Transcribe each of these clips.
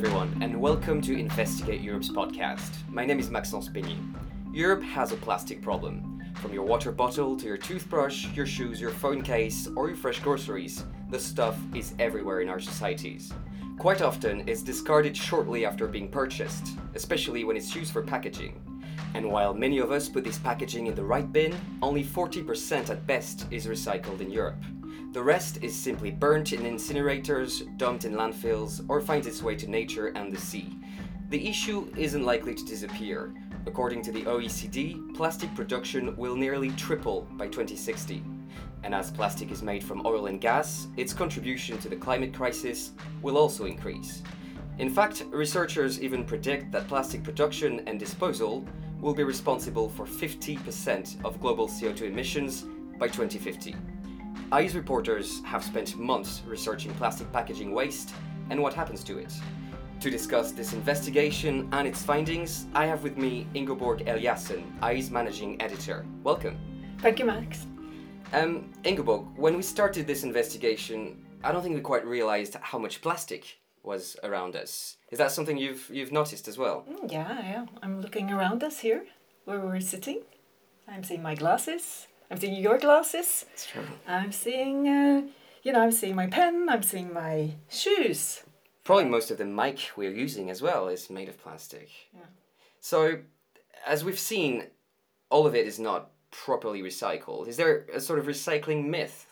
everyone, and welcome to Investigate Europe's podcast. My name is Maxence Peigny. Europe has a plastic problem. From your water bottle to your toothbrush, your shoes, your phone case, or your fresh groceries, the stuff is everywhere in our societies. Quite often, it's discarded shortly after being purchased, especially when it's used for packaging. And while many of us put this packaging in the right bin, only 40% at best is recycled in Europe. The rest is simply burnt in incinerators, dumped in landfills, or finds its way to nature and the sea. The issue isn't likely to disappear. According to the OECD, plastic production will nearly triple by 2060. And as plastic is made from oil and gas, its contribution to the climate crisis will also increase. In fact, researchers even predict that plastic production and disposal will be responsible for 50% of global CO2 emissions by 2050. ICE reporters have spent months researching plastic packaging waste and what happens to it. To discuss this investigation and its findings, I have with me Ingeborg Eliassen, ICE managing editor. Welcome. Thank you, Max. Ingeborg, when we started this investigation, I don't think we quite realized how much plastic was around us. Is that something you've noticed as well? Yeah. I'm looking around us here, where we're sitting. I'm seeing my glasses. I'm seeing your glasses. It's true. I'm seeing, I'm seeing my pen. I'm seeing my shoes. Probably most of the mic we're using as well is made of plastic. Yeah. So, as we've seen, all of it is not properly recycled. Is there a sort of recycling myth?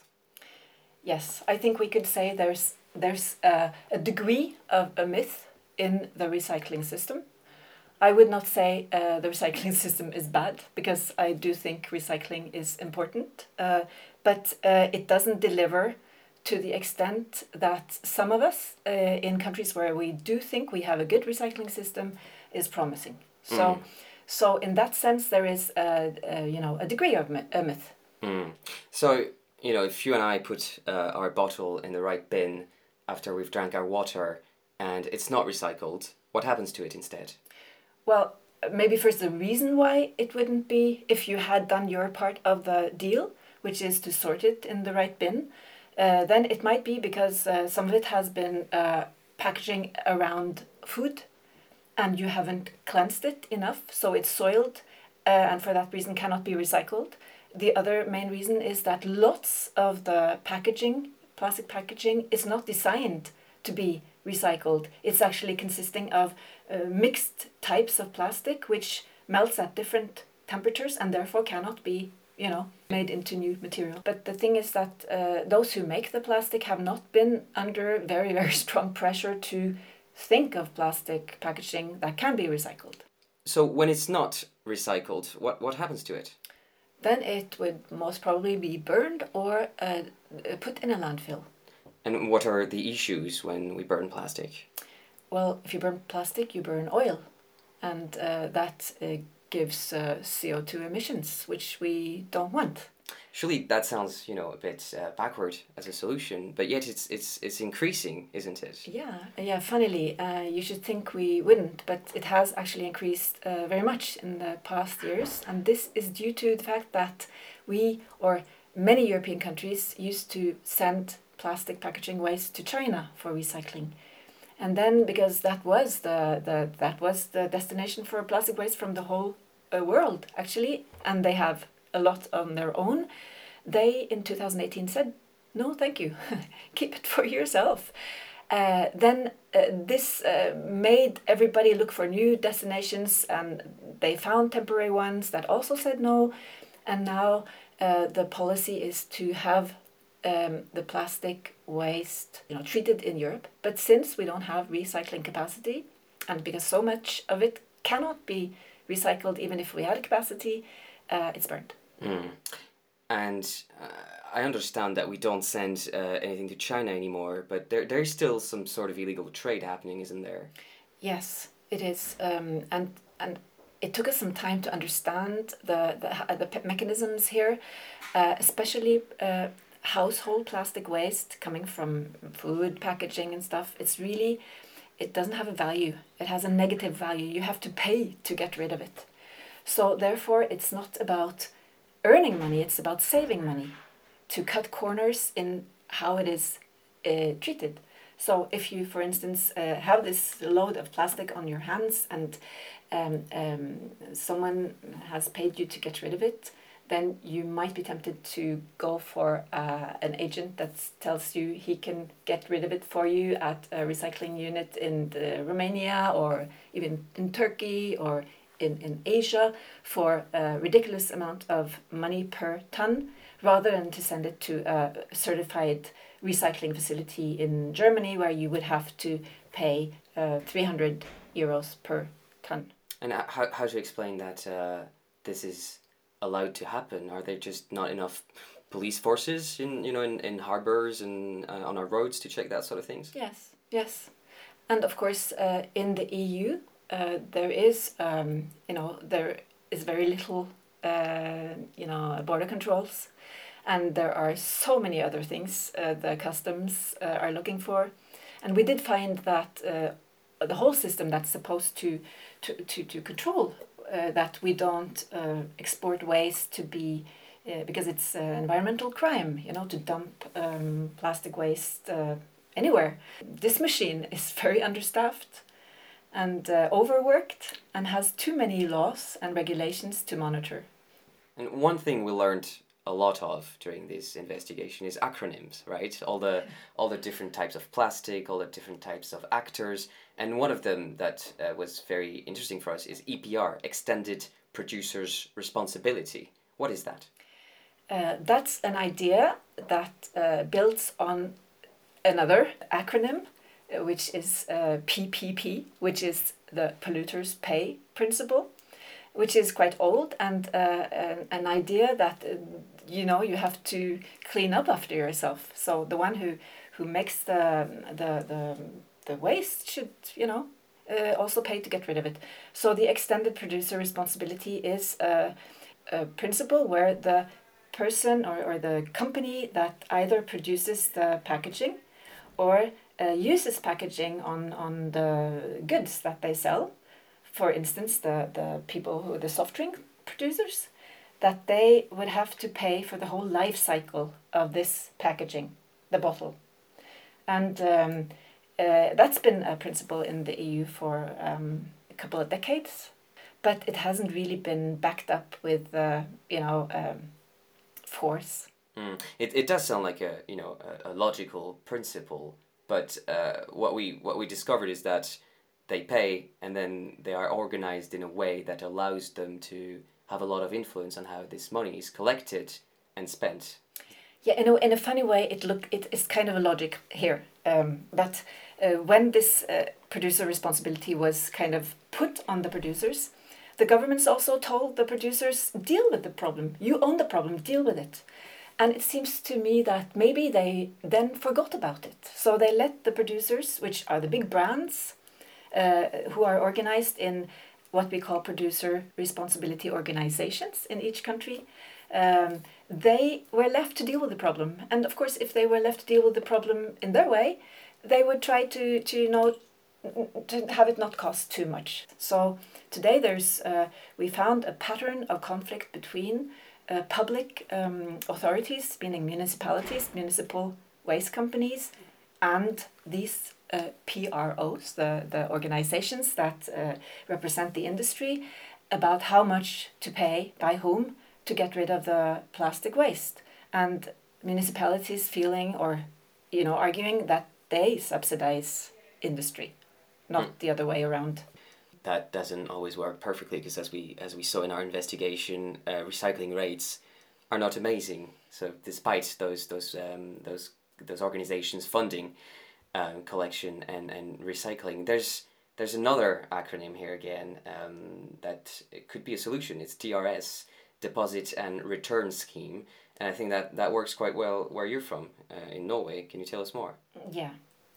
Yes, I think we could say there's a degree of a myth in the recycling system. I would not say the recycling system is bad, because I do think recycling is important, but it doesn't deliver to the extent that some of us in countries where we do think we have a good recycling system is promising. So in that sense, there is a degree of a myth. So, if you and I put our bottle in the right bin after we've drank our water and it's not recycled, what happens to it instead? Well, maybe first the reason why it wouldn't be, if you had done your part of the deal, which is to sort it in the right bin, then it might be because some of it has been packaging around food and you haven't cleansed it enough, so it's soiled and for that reason cannot be recycled. The other main reason is that lots of the packaging, plastic packaging, is not designed to be recycled. It's actually consisting of mixed types of plastic which melts at different temperatures and therefore cannot be, made into new material. But the thing is that those who make the plastic have not been under very, very strong pressure to think of plastic packaging that can be recycled. So when it's not recycled, what happens to it? Then it would most probably be burned or put in a landfill. And what are the issues when we burn plastic? Well, if you burn plastic, you burn oil. And that gives CO2 emissions, which we don't want. Surely that sounds, a bit backward as a solution, but yet it's increasing, isn't it? Yeah. Funnily, you should think we wouldn't, but it has actually increased very much in the past years, and this is due to the fact that we, or many European countries, used to send plastic packaging waste to China for recycling, and then because that was the destination for plastic waste from the whole world actually, and they have a lot on their own, they in 2018 said, no thank you, keep it for yourself. Then this made everybody look for new destinations, and they found temporary ones that also said no, and now the policy is to have the plastic waste treated in Europe. But since we don't have recycling capacity, and because so much of it cannot be recycled even if we had a capacity, it's burned. And I understand that we don't send anything to China anymore, but there's still some sort of illegal trade happening, isn't there? Yes, it is, and it took us some time to understand the mechanisms here, especially household plastic waste coming from food packaging and stuff. It doesn't have a value. It has a negative value. You have to pay to get rid of it. So therefore, it's not about earning money, it's about saving money, to cut corners in how it is treated. So if you, for instance, have this load of plastic on your hands and someone has paid you to get rid of it, then you might be tempted to go for an agent that tells you he can get rid of it for you at a recycling unit in Romania or even in Turkey or in Asia for a ridiculous amount of money per ton, rather than to send it to a certified recycling facility in Germany where you would have to pay 300 euros per ton. And how to explain that this is allowed to happen? Are there just not enough police forces in harbors and on our roads to check that sort of things? Yes. And of course, in the EU, there is very little border controls, and there are so many other things the customs are looking for, and we did find that the whole system that's supposed to control that we don't export waste to be because it's an environmental crime, to dump plastic waste anywhere. This machine is very understaffed and overworked and has too many laws and regulations to monitor. And one thing we learned a lot of during this investigation is acronyms, right? All the different types of plastic, all the different types of actors, and one of them that was very interesting for us is EPR, Extended Producer's Responsibility. What is that? That's an idea that builds on another acronym, which is PPP, which is the Polluters Pay Principle, which is quite old, and an idea that you have to clean up after yourself. So the one who makes the waste should also pay to get rid of it. So the extended producer responsibility is a principle where the person or the company that either produces the packaging or uses packaging on the goods that they sell, for instance, the soft drink producers, that they would have to pay for the whole life cycle of this packaging, the bottle. And that's been a principle in the EU for a couple of decades, but it hasn't really been backed up with, force. It does sound like a logical principle, but what we discovered is that they pay, and then they are organized in a way that allows them to have a lot of influence on how this money is collected and spent. Yeah, in a funny way, it is kind of a logic here. That when this producer responsibility was kind of put on the producers, the governments also told the producers, deal with the problem. You own the problem, deal with it. And it seems to me that maybe they then forgot about it. So they let the producers, which are the big brands, who are organized in what we call producer responsibility organizations in each country, they were left to deal with the problem. And of course, if they were left to deal with the problem in their way, they would try to have it not cost too much. So today we found a pattern of conflict between public authorities, meaning municipalities, municipal waste companies, and these PROs, the organizations that represent the industry, about how much to pay, by whom, to get rid of the plastic waste. And municipalities feeling or arguing that they subsidize industry, not the other way around. That doesn't always work perfectly, because as we saw in our investigation, recycling rates are not amazing. So despite those organizations funding collection and recycling, there's another acronym here again that it could be a solution. It's DRS, Deposit and Return Scheme, and I think that works quite well where you're from, in Norway. Can you tell us more? Yeah.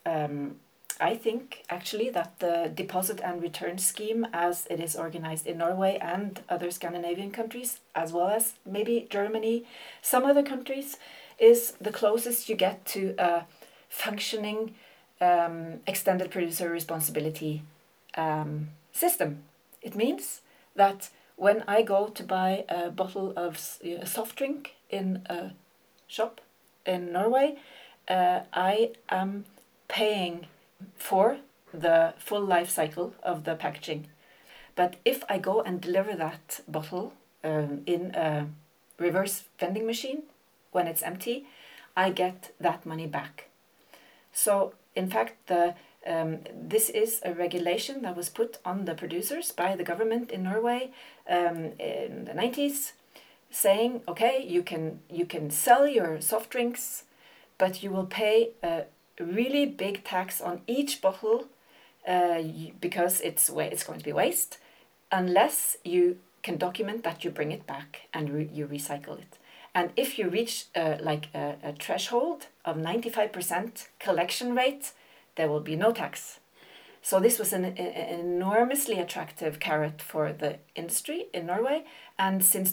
I think actually that the deposit and return scheme, as it is organized in Norway and other Scandinavian countries, as well as maybe Germany, some other countries, is the closest you get to a functioning extended producer responsibility system. It means that when I go to buy a bottle of a soft drink in a shop in Norway, I am paying for the full life cycle of the packaging. But if I go and deliver that bottle in a reverse vending machine when it's empty, I get that money back. So in fact, this is a regulation that was put on the producers by the government in Norway in the 90s, saying, okay, you can sell your soft drinks, but you will pay a really big tax on each bottle because it's going to be waste, unless you can document that you bring it back and you recycle it. And if you reach a threshold of 95% collection rate, there will be no tax. So this was an enormously attractive carrot for the industry in Norway. And since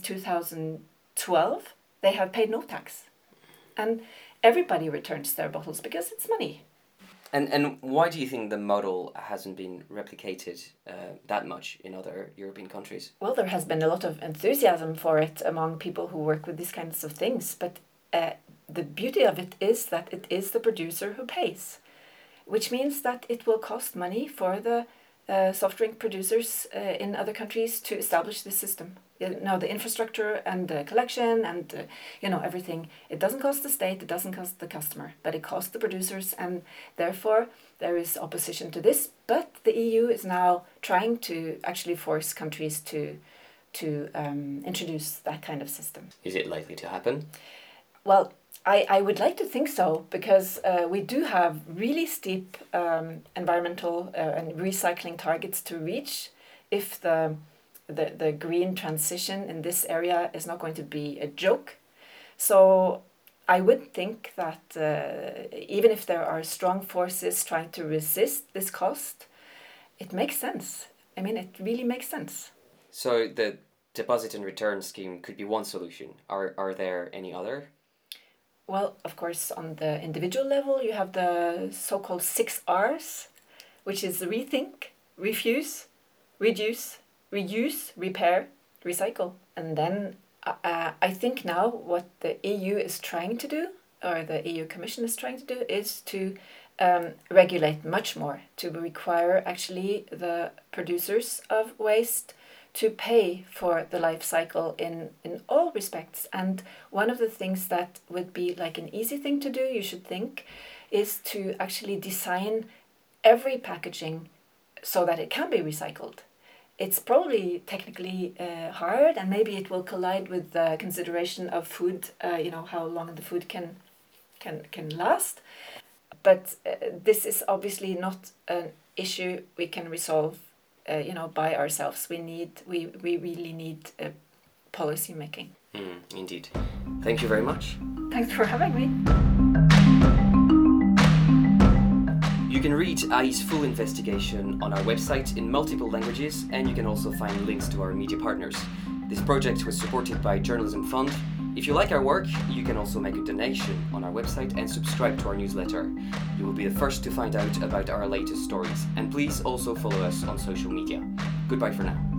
2012, they have paid no tax. And everybody returns their bottles because it's money. And why do you think the model hasn't been replicated that much in other European countries? Well, there has been a lot of enthusiasm for it among people who work with these kinds of things. But the beauty of it is that it is the producer who pays, which means that it will cost money for the soft drink producers in other countries to establish this system. Now, the infrastructure and the collection and everything, it doesn't cost the state, it doesn't cost the customer, but it costs the producers, and therefore there is opposition to this. But the EU is now trying to actually force countries to introduce that kind of system. Is it likely to happen? Well, I would like to think so, because we do have really steep environmental and recycling targets to reach if the green transition in this area is not going to be a joke. So I would think that even if there are strong forces trying to resist this cost, it makes sense. I mean, it really makes sense. So the deposit and return scheme could be one solution. Are there any other? Well, of course, on the individual level, you have the so-called 6 Rs, which is rethink, refuse, reduce, reuse, repair, recycle. And then I think now what the EU is trying to do, or the EU Commission is trying to do, is to regulate much more, to require actually the producers of waste to pay for the life cycle in all respects. And one of the things that would be like an easy thing to do, you should think, is to actually design every packaging so that it can be recycled. It's probably technically hard, and maybe it will collide with the consideration of food, how long the food can last. But this is obviously not an issue we can resolve by ourselves. We really need policy making. Indeed. Thank you very much. Thanks for having me. You can read Ai's full investigation on our website in multiple languages, and you can also find links to our media partners. This project was supported by Journalism Fund. If you like our work, you can also make a donation on our website and subscribe to our newsletter. You will be the first to find out about our latest stories. And please also follow us on social media. Goodbye for now.